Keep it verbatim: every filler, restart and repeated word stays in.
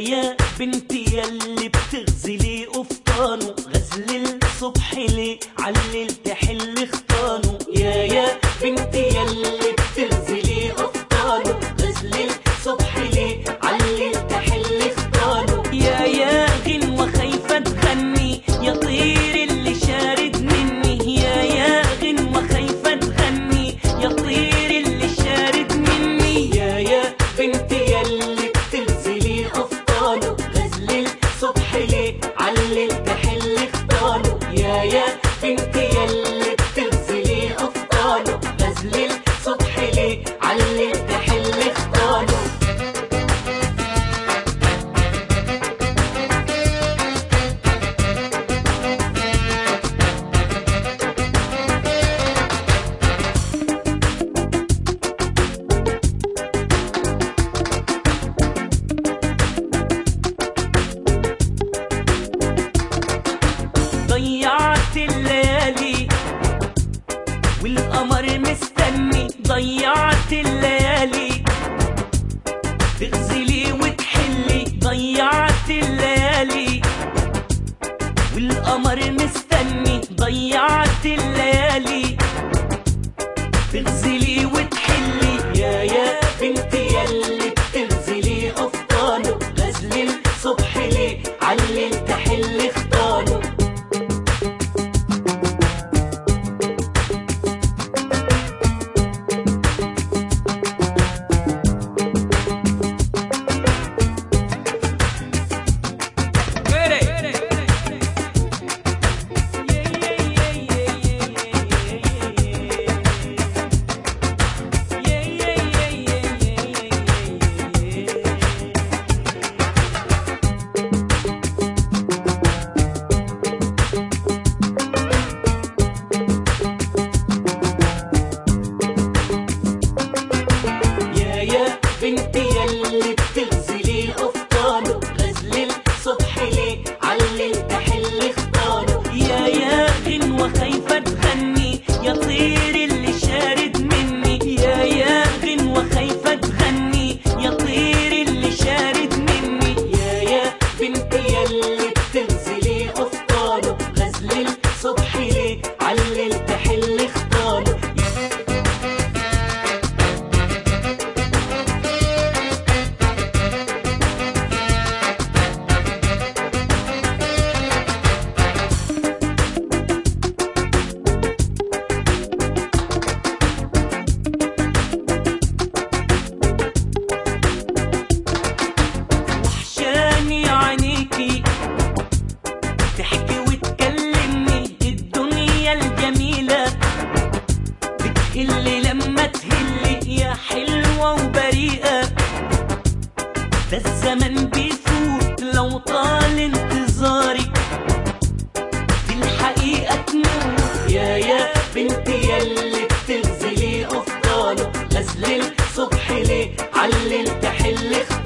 يا بنتي ياللي بتغزلي قفطانه، غزل الصبح ليه علل تحل خطانه. يا يا بنتي ياللي بتغزلي قفطانه، غزل الصبح ليه علل تحل خطانه. يا يا غنوة خايفة تغني يا طير اللي شارد مني، يا يا غنوة خايفة تغني يا طير اللي شارد مني. يا يا بنتي ياللي بتغزلي قفطانه، غزل الصبح ليه علل تحل خطانه. يا يا بنتي ياللي بتغزلي قفطانه، غزل الصبح ليه علل تحل خطانه. ضيعت الليالي والقمر مستني، ضيعت الليالي تغزلي وتحلي، ضيعت الليالي والقمر مستني، ضيعت الليالي تغزلي وتحلي. يا يا بنتي ياللي بتغزلي قفطانه، غزل الصبح ليه علل تحل خطانه. بنتي ياللي بتغزلي قفطانه، غزل الصبح ليه علل تحل خطانه. يا يا غنوة خايفة تغني يا طير اللي شارد مني، يا يا غنوة خايفة تغني يا طير اللي شارد مني. يا يا بنتي ياللي بتغزلي قفطانه، غزل الصبح ليه علل تحل خطانه. تحكي وتكلمني الدنيا الجميلة، بتهلي لما تهلي يا حلوة وبريئة. ده الزمن بيفوت لو طال انتظاري، دي الحقيقة تموت. يا يا بنتي ياللي بتغزلي قفطانه، غزل الصبح ليه علل تحل